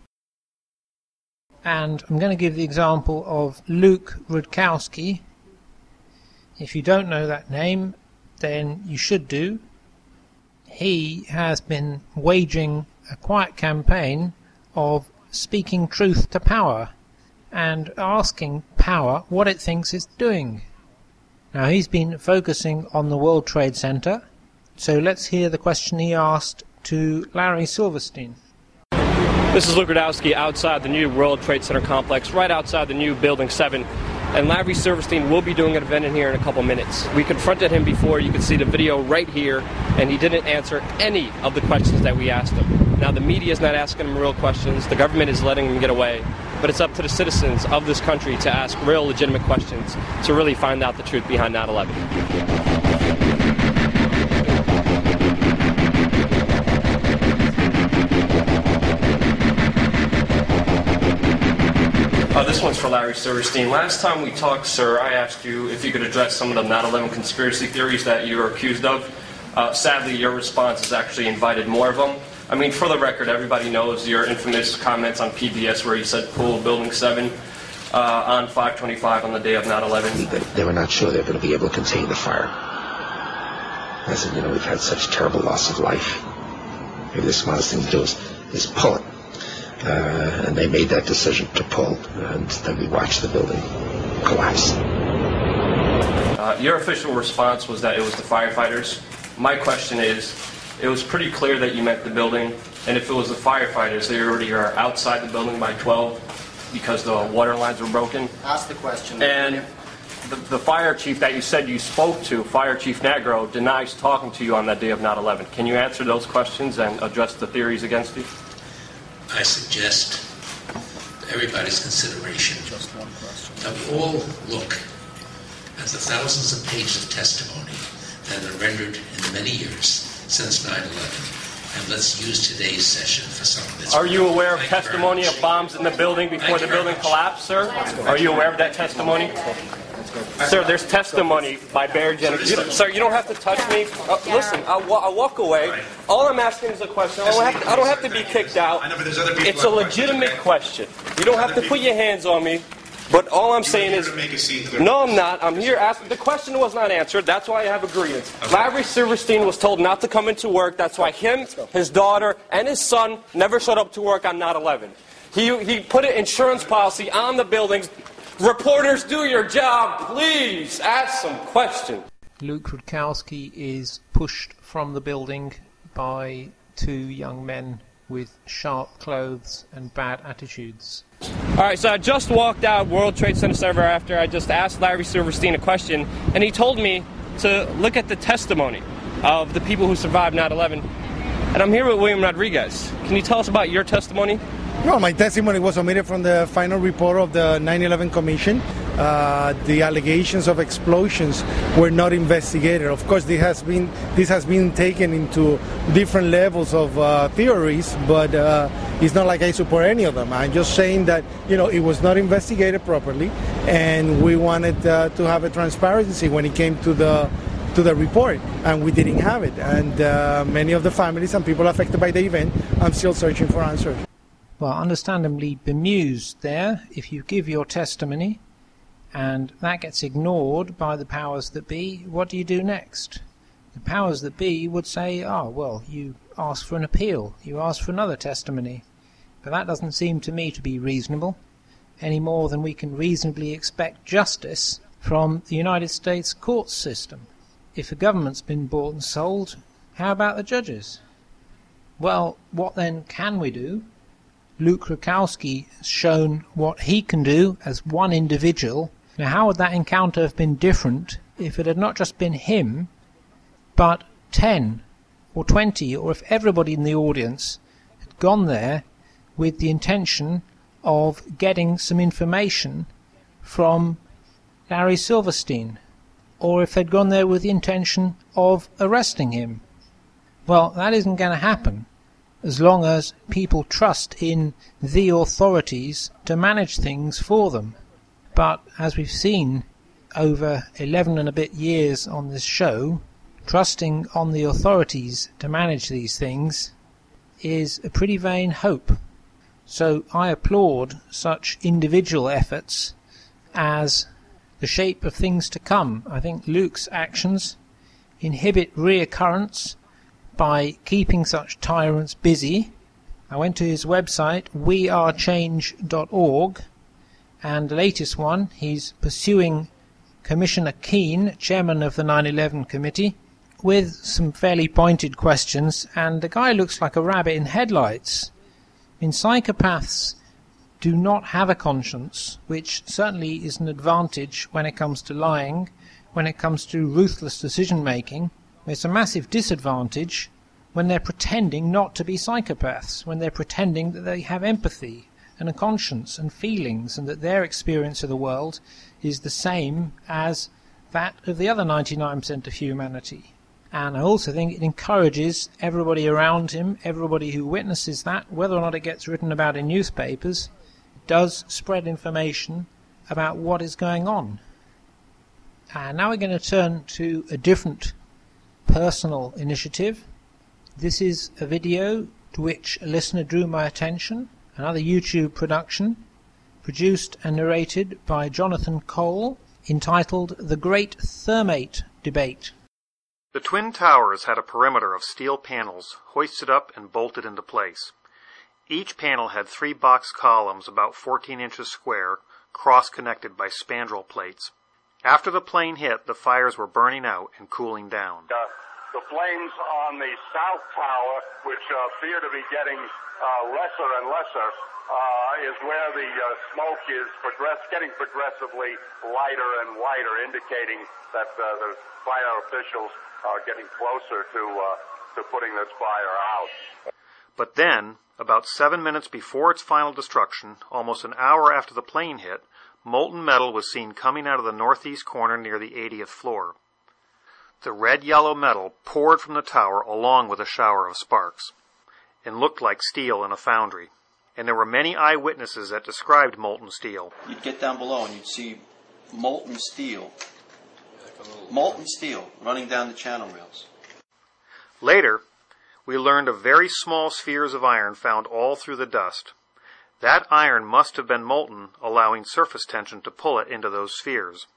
D: And I'm going to give the example of Luke Rudkowski. If you don't know that name, then you should do. He has been waging a quiet campaign of speaking truth to power and asking power what it thinks it's doing. Now, he's been focusing on the World Trade Center, so let's hear the question he asked to Larry Silverstein.
B: This is Luke Rudkowski outside the new World Trade Center complex, right outside the new Building seven. And Larry Silverstein will be doing an event in here in a couple minutes. We confronted him before. You can see the video right here, and he didn't answer any of the questions that we asked him. Now, the media is not asking him real questions. The government is letting him get away. But it's up to the citizens of this country to ask real legitimate questions to really find out the truth behind nine eleven. Uh, this one's for Larry Silverstein. Last time we talked, sir, I asked you if you could address some of the nine eleven conspiracy theories that you were accused of. Uh, sadly, your response has actually invited more of them. I mean, for the record, everybody knows your infamous comments on P B S where you said pull Building seven uh, on five twenty-five on the day of nine eleven.
C: They were not sure they were going to be able to contain the fire. I said, you know, we've had such terrible loss of life. Maybe the smartest thing to do is, is pull it. Uh, and they made that decision to pull, and then we watched the building collapse.
B: Uh, your official response was that it was the firefighters. My question is, it was pretty clear that you meant the building, and if it was the firefighters, they already are outside the building by twelve because the water lines were broken.
F: Ask the question.
B: And the, the fire chief that you said you spoke to, Fire Chief Negro, denies talking to you on that day of nine eleven. Can you answer those questions and address the theories against you?
X: I suggest to everybody's consideration that we all look at the thousands of pages of testimony that have been rendered in the many years since nine eleven, and let's use today's session for some of this.
B: Are you aware of testimony of bombs in the building before the building collapsed, sir? Are you aware of that testimony? Sir, there's testimony by Barry Jennings. You, sir, you don't have to touch me. Uh, listen, I'll, I'll walk away. All I'm asking is a question. I don't have to, I don't have to be kicked out. It's a legitimate question. You don't have to put your hands on me. But all I'm saying is, no, I'm not. I'm here asking. The question was not answered. That's why I have a grievance. Larry Silverstein was told not to come into work. That's why him, his daughter, and his son never showed up to work on nine eleven. He, he put an insurance policy on the buildings. Reporters, do your job. Please ask some questions.
D: Luke Rudkowski is pushed from the building by two young men with sharp clothes and bad attitudes.
B: All right, so I just walked out World Trade Center server after I just asked Larry Silverstein a question, and he told me to look at the testimony of the people who survived nine eleven. And I'm here with William Rodriguez. Can you tell us about your testimony?
E: Well, my testimony was omitted from the final report of the nine eleven Commission. Uh, the allegations of explosions were not investigated. Of course, this has been this has been taken into different levels of uh, theories, but uh, it's not like I support any of them. I'm just saying that, you know, it was not investigated properly, and we wanted uh, to have a transparency when it came to the to the report, and we didn't have it. And uh, many of the families and people affected by the event, I'm still searching for answers.
D: Well, understandably bemused there if you give your testimony and that gets ignored by the powers that be. What do you do next? The powers that be would say, oh, well, you ask for an appeal, you ask for another testimony. But that doesn't seem to me to be reasonable, any more than we can reasonably expect justice from the United States court system. If the government's been bought and sold, how about the judges? Well, what then can we do? Luke Rudkowski has shown what he can do as one individual. Now, how would that encounter have been different if it had not just been him, but ten or twenty, or if everybody in the audience had gone there with the intention of getting some information from Larry Silverstein, or if they'd gone there with the intention of arresting him? Well, that isn't going to happen as long as people trust in the authorities to manage things for them. But as we've seen over eleven and a bit years on this show, trusting on the authorities to manage these things is a pretty vain hope. So I applaud such individual efforts as the shape of things to come. I think Luke's actions inhibit reoccurrence by keeping such tyrants busy. I went to his website, we are change dot org, and the latest one, he's pursuing Commissioner Keane, chairman of the nine eleven Committee, with some fairly pointed questions, and the guy looks like a rabbit in headlights. I mean, psychopaths do not have a conscience, which certainly is an advantage when it comes to lying, when it comes to ruthless decision-making. It's a massive disadvantage when they're pretending not to be psychopaths, when they're pretending that they have empathy and a conscience and feelings, and that their experience of the world is the same as that of the other ninety-nine percent of humanity. And I also think it encourages everybody around him, everybody who witnesses that, whether or not it gets written about in newspapers, does spread information about what is going on. And now we're going to turn to a different personal initiative. This is a video to which a listener drew my attention, another YouTube production, produced and narrated by Jonathan Cole, entitled The Great Thermate Debate.
F: The Twin Towers had a perimeter of steel panels hoisted up and bolted into place. Each panel had three box columns about fourteen inches square, cross-connected by spandrel plates. After the plane hit, the fires were burning out and cooling down.
H: Uh, the flames on the south tower, which uh, appear to be getting uh, lesser and lesser, uh, is where the uh, smoke is progress getting progressively lighter and wider, indicating that uh, the fire officials are getting closer to uh, to putting this fire out.
F: But then, about seven minutes before its final destruction, almost an hour after the plane hit, molten metal was seen coming out of the northeast corner near the eightieth floor. The red-yellow metal poured from the tower along with a shower of sparks, and looked like steel in a foundry. And there were many eyewitnesses that described molten steel.
I: You'd get down below and you'd see molten steel. Molten steel running down the channel rails.
F: Later, we learned of very small spheres of iron found all through the dust. That iron must have been molten, allowing surface tension to pull it into those spheres.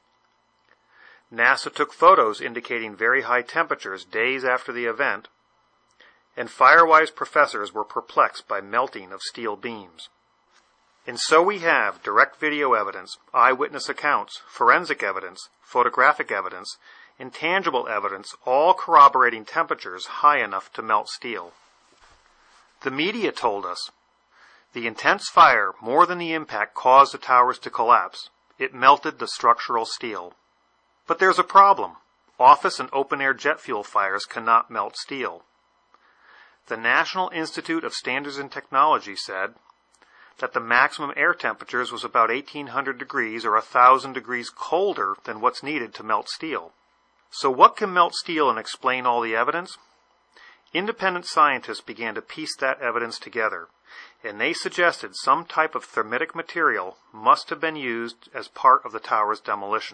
F: NASA took photos indicating very high temperatures days after the event, and Firewise professors were perplexed by melting of steel beams. And so we have direct video evidence, eyewitness accounts, forensic evidence, photographic evidence, intangible evidence, all corroborating temperatures high enough to melt steel. The media told us the intense fire, more than the impact, caused the towers to collapse. It melted the structural steel. But there's a problem. Office and open-air jet fuel fires cannot melt steel. The National Institute of Standards and Technology said that the maximum air temperatures was about eighteen hundred degrees or one thousand degrees colder than what's needed to melt steel. So what can melt steel and explain all the evidence? Independent scientists began to piece that evidence together, and they suggested some type of thermitic material must have been used as part of the tower's demolition.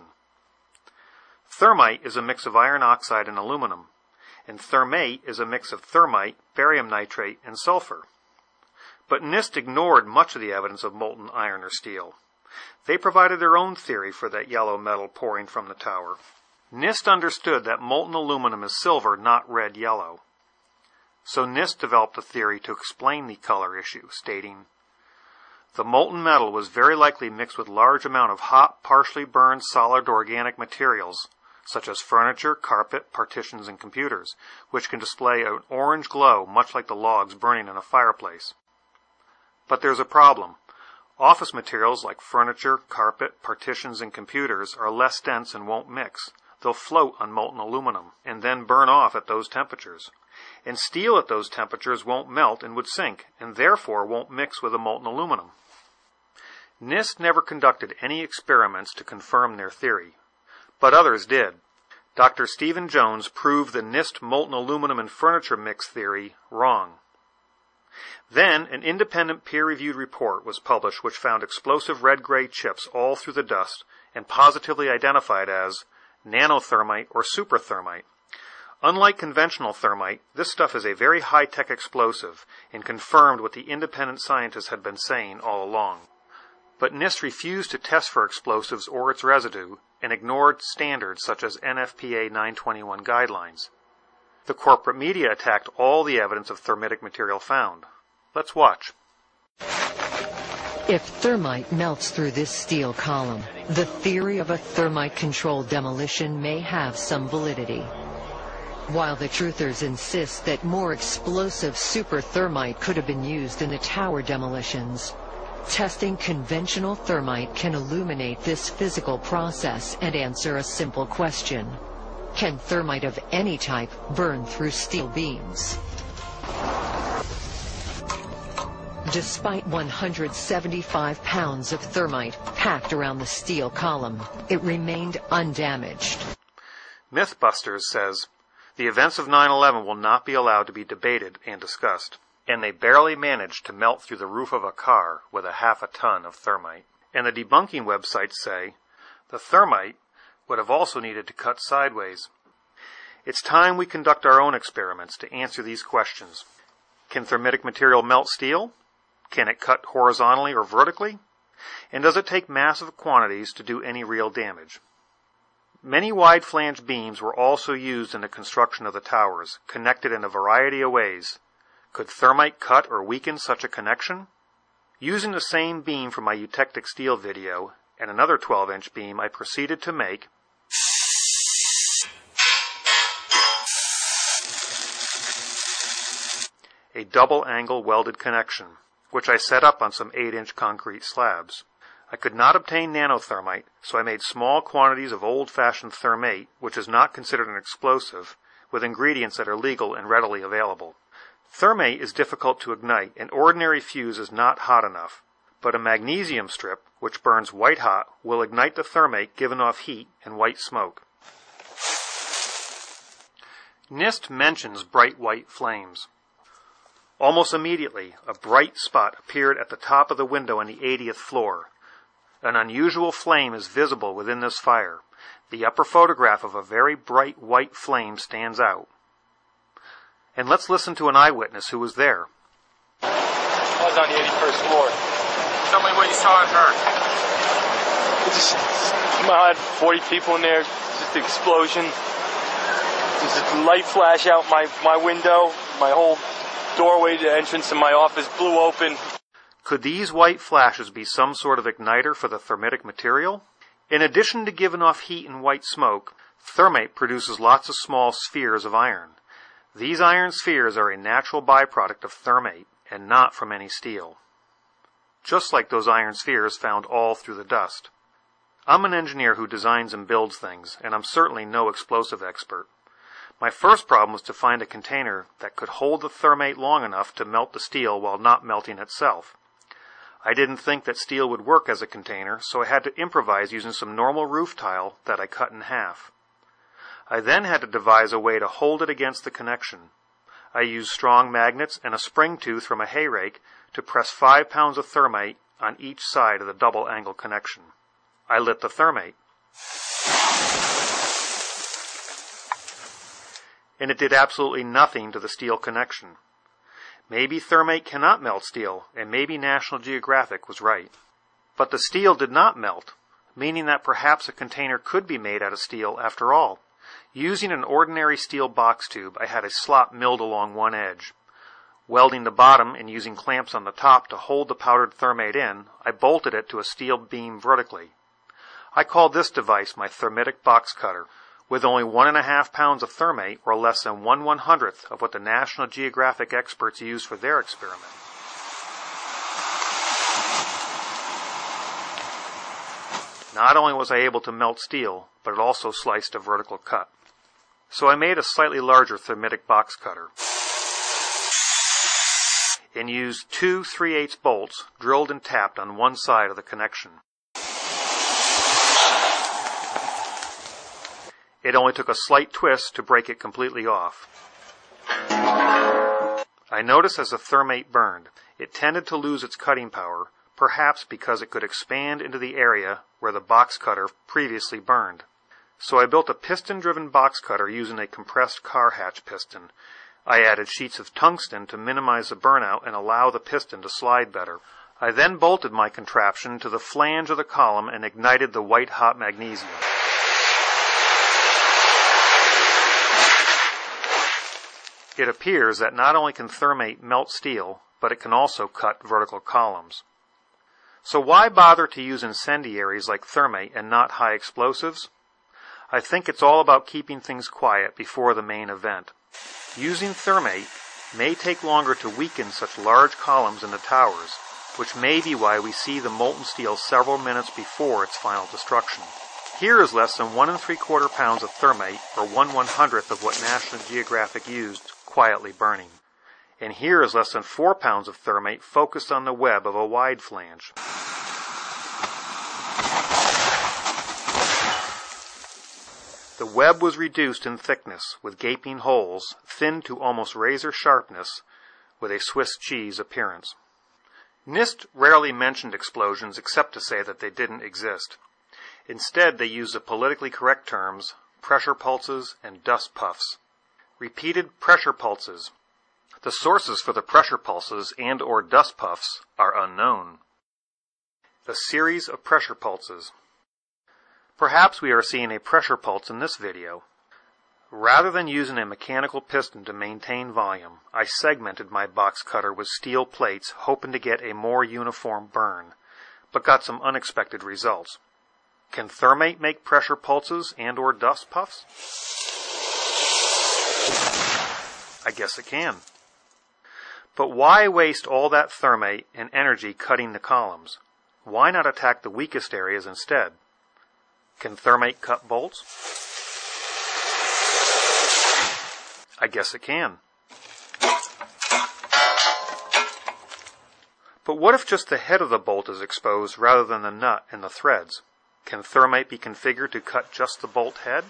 F: Thermite is a mix of iron oxide and aluminum, and thermate is a mix of thermite, barium nitrate, and sulfur. But NIST ignored much of the evidence of molten iron or steel. They provided their own theory for that yellow metal pouring from the tower. NIST understood that molten aluminum is silver, not red-yellow. So NIST developed a theory to explain the color issue, stating, the molten metal was very likely mixed with large amount of hot, partially burned, solid organic materials, such as furniture, carpet, partitions, and computers, which can display an orange glow much like the logs burning in a fireplace. But there's a problem. Office materials like furniture, carpet, partitions, and computers are less dense and won't mix. They'll float on molten aluminum and then burn off at those temperatures. And steel at those temperatures won't melt and would sink, and therefore won't mix with the molten aluminum. NIST never conducted any experiments to confirm their theory, but others did. Doctor Stephen Jones proved the NIST molten aluminum and furniture mix theory wrong. Then an independent peer-reviewed report was published which found explosive red-gray chips all through the dust and positively identified as nanothermite or superthermite. Unlike conventional thermite, this stuff is a very high-tech explosive and confirmed what the independent scientists had been saying all along. But NIST refused to test for explosives or its residue and ignored standards such as N F P A nine twenty-one guidelines. The corporate media attacked all the evidence of thermitic material found. Let's watch.
J: If thermite melts through this steel column, the theory of a thermite-controlled demolition may have some validity. While the truthers insist that more explosive super thermite could have been used in the tower demolitions, testing conventional thermite can illuminate this physical process and answer a simple question. Can thermite of any type burn through steel beams? Despite one hundred seventy-five pounds of thermite packed around the steel column, it remained undamaged.
F: Mythbusters says, the events of nine eleven will not be allowed to be debated and discussed, and they barely managed to melt through the roof of a car with a half a ton of thermite. And the debunking websites say, the thermite would have also needed to cut sideways. It's time we conduct our own experiments to answer these questions. Can thermitic material melt steel? Can it cut horizontally or vertically? And does it take massive quantities to do any real damage? Many wide-flange beams were also used in the construction of the towers, connected in a variety of ways. Could thermite cut or weaken such a connection? Using the same beam from my eutectic steel video and another twelve-inch beam, I proceeded to make a double-angle welded connection, which I set up on some eight-inch concrete slabs. I could not obtain nanothermite, so I made small quantities of old-fashioned thermate, which is not considered an explosive, with ingredients that are legal and readily available. Thermate is difficult to ignite, and ordinary fuse is not hot enough, but a magnesium strip, which burns white hot, will ignite the thermate giving off heat and white smoke. NIST mentions bright white flames. Almost immediately, a bright spot appeared at the top of the window on the eightieth floor. An unusual flame is visible within this fire. The upper photograph of a very bright white flame stands out. And let's listen to an eyewitness who was there.
K: I was on the eighty-first floor. Tell me what you saw and heard. It just, I had forty people in there, just an explosion. Just a light flash out my, my window. My whole doorway to entrance in my office blew open.
F: Could these white flashes be some sort of igniter for the thermitic material? In addition to giving off heat and white smoke, thermate produces lots of small spheres of iron. These iron spheres are a natural byproduct of thermate and not from any steel. Just like those iron spheres found all through the dust. I'm an engineer who designs and builds things, and I'm certainly no explosive expert. My first problem was to find a container that could hold the thermate long enough to melt the steel while not melting itself. I didn't think that steel would work as a container, so I had to improvise using some normal roof tile that I cut in half. I then had to devise a way to hold it against the connection. I used strong magnets and a spring tooth from a hay rake to press five pounds of thermate on each side of the double angle connection. I lit the thermate. And it did absolutely nothing to the steel connection. Maybe thermate cannot melt steel, and maybe National Geographic was right. But the steel did not melt, meaning that perhaps a container could be made out of steel after all. Using an ordinary steel box tube, I had a slot milled along one edge. Welding the bottom and using clamps on the top to hold the powdered thermate in, I bolted it to a steel beam vertically. I called this device my thermitic box cutter. With only one and a half pounds of thermate, or less than one one hundredth of what the National Geographic experts used for their experiment. Not only was I able to melt steel, but it also sliced a vertical cut. So I made a slightly larger thermitic box cutter and used two three eighths bolts drilled and tapped on one side of the connection. It only took a slight twist to break it completely off. I noticed as the thermate burned, it tended to lose its cutting power, perhaps because it could expand into the area where the box cutter previously burned. So I built a piston-driven box cutter using a compressed car hatch piston. I added sheets of tungsten to minimize the burnout and allow the piston to slide better. I then bolted my contraption to the flange of the column and ignited the white-hot magnesium. It appears that not only can thermate melt steel, but it can also cut vertical columns. So why bother to use incendiaries like thermate and not high explosives? I think it's all about keeping things quiet before the main event. Using thermate may take longer to weaken such large columns in the towers, which may be why we see the molten steel several minutes before its final destruction. Here is less than one and three quarter pounds of thermate, or one one hundredth of what National Geographic used, quietly burning. And here is less than four pounds of thermate focused on the web of a wide flange. The web was reduced in thickness, with gaping holes, thinned to almost razor sharpness, with a Swiss cheese appearance. NIST rarely mentioned explosions except to say that they didn't exist. Instead, they used the politically correct terms pressure pulses and dust puffs. Repeated pressure pulses. The sources for the pressure pulses and or dust puffs are unknown. A series of pressure pulses. Perhaps we are seeing a pressure pulse in this video. Rather than using a mechanical piston to maintain volume, I segmented my box cutter with steel plates, hoping to get a more uniform burn, but got some unexpected results. Can thermate make pressure pulses and or dust puffs? I guess it can. But why waste all that thermate and energy cutting the columns? Why not attack the weakest areas instead? Can thermate cut bolts? I guess it can. But what if just the head of the bolt is exposed rather than the nut and the threads? Can thermate be configured to cut just the bolt head?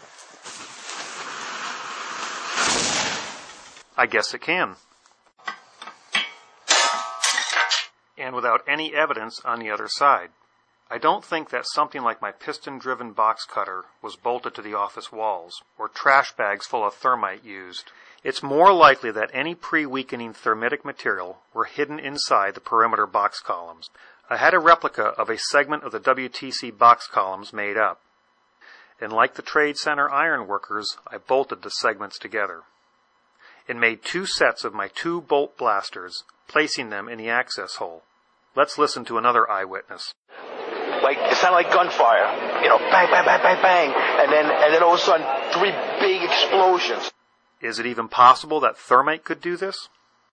F: I guess it can. And without any evidence on the other side. I don't think that something like my piston-driven box cutter was bolted to the office walls, or trash bags full of thermite used. It's more likely that any pre-weakening thermitic material were hidden inside the perimeter box columns. I had a replica of a segment of the W T C box columns made up, and like the Trade Center iron workers, I bolted the segments together, and made two sets of my two bolt blasters, placing them in the access hole. Let's listen to another eyewitness.
L: Like, it sounded like gunfire, you know, bang, bang, bang, bang, bang, and then, and then all of a sudden, three big explosions.
F: Is it even possible that thermite could do this?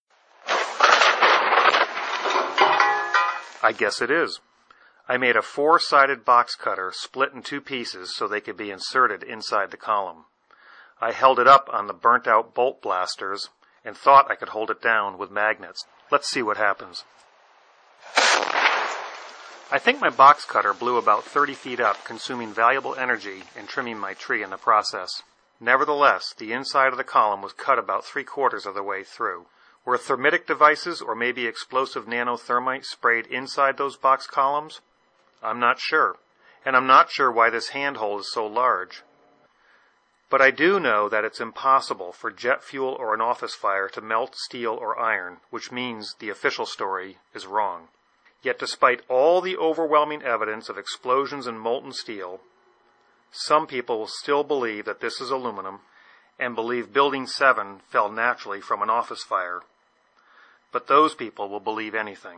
F: I guess it is. I made a four-sided box cutter split in two pieces so they could be inserted inside the column. I held it up on the burnt-out bolt blasters and thought I could hold it down with magnets. Let's see what happens. I think my box cutter blew about thirty feet up, consuming valuable energy and trimming my tree in the process. Nevertheless, the inside of the column was cut about three-quarters of the way through. Were thermitic devices or maybe explosive nanothermite sprayed inside those box columns? I'm not sure, and I'm not sure why this handhold is so large. But I do know that it's impossible for jet fuel or an office fire to melt steel or iron, which means the official story is wrong. Yet despite all the overwhelming evidence of explosions in molten steel, some people will still believe that this is aluminum and believe Building seven fell naturally from an office fire. But those people will believe anything.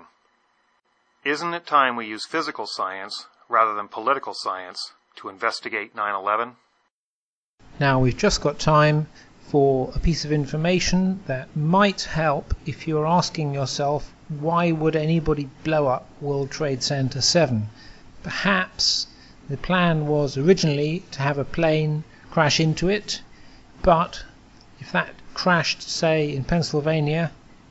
F: Isn't it time we use physical science rather than political science to investigate nine eleven?
D: Now we've just got time for a piece of information that might help if you're asking yourself, why would anybody blow up World Trade Center seven? Perhaps the plan was originally to have a plane crash into it, but if that crashed, say, in Pennsylvania,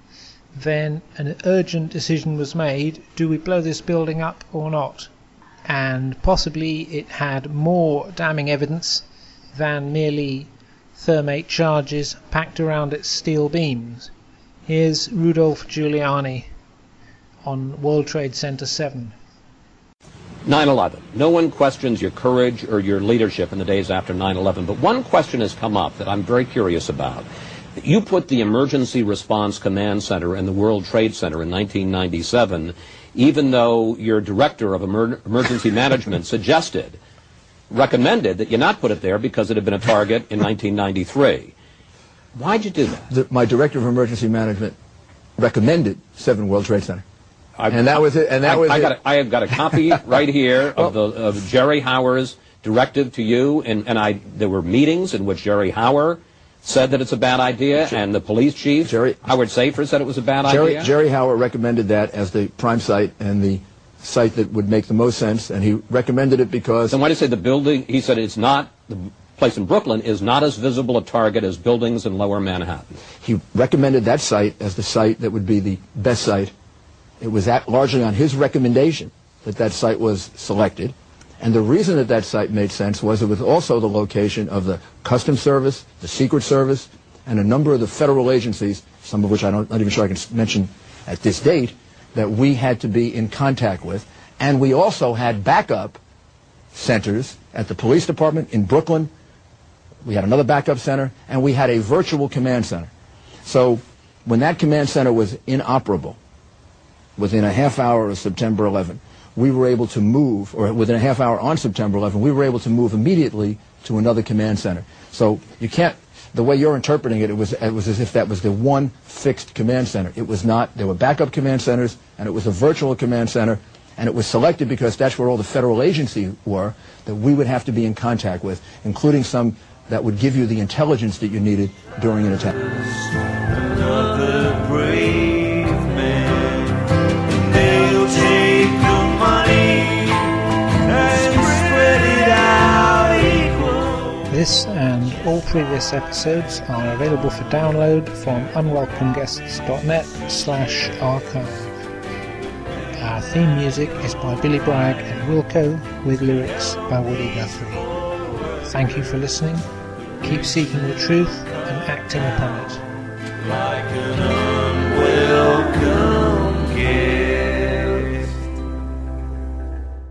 D: then an urgent decision was made, do we blow this building up or not? And possibly it had more damning evidence than merely thermate charges packed around its steel beams. Here's Rudolph Giuliani on World Trade Center seven.
R: nine eleven. No one questions your courage or your leadership in the days after nine eleven, but one question has come up that I'm very curious about. You put the Emergency Response Command Center in the World Trade Center in nineteen ninety-seven, even though your director of emer- emergency management suggested, recommended that you not put it there because it had been a target in nineteen ninety-three. Why'd you do that?
M: The, my director of emergency management recommended seven World Trade Center. I, and that was it. And that
R: I,
M: was
R: I
M: it.
R: got a, I have got a copy right here well, of the of Jerry Hauer's directive to you, and, and I there were meetings in which Jerry Hauer said that it's a bad idea, Jerry, and the police chief, Jerry, Howard Safer, said it was a bad
M: Jerry,
R: idea.
M: Jerry Hauer recommended that as the prime site and the site that would make the most sense, and he recommended it because.
R: Then why did he say the building? He said it's not the place in Brooklyn is not as visible a target as buildings in Lower Manhattan.
M: He recommended that site as the site that would be the best site. It was that largely on his recommendation that that site was selected. And the reason that that site made sense was it was also the location of the Customs Service, the Secret Service, and a number of the federal agencies, some of which I'm not even sure I can mention at this date, that we had to be in contact with. And we also had backup centers at the police department in Brooklyn. We had another backup center, and we had a virtual command center. So when that command center was inoperable, within a half hour of September eleventh, we were able to move, or within a half hour on September eleventh, we were able to move immediately to another command center. So you can't, the way you're interpreting it, it was, it was as if that was the one fixed command center. It was not. There were backup command centers, and it was a virtual command center, and it was selected because that's where all the federal agencies were that we would have to be in contact with, including some that would give you the intelligence that you needed during an attack.
N: Another brave man, they'll take the money and spread it out equal.
D: This and all previous episodes are available for download from unwelcomeguests.net slash archive. Our theme music is by Billy Bragg and Wilco, with lyrics by Woody Guthrie. Thank you for listening. Keep seeking the truth and acting upon it.
N: Like an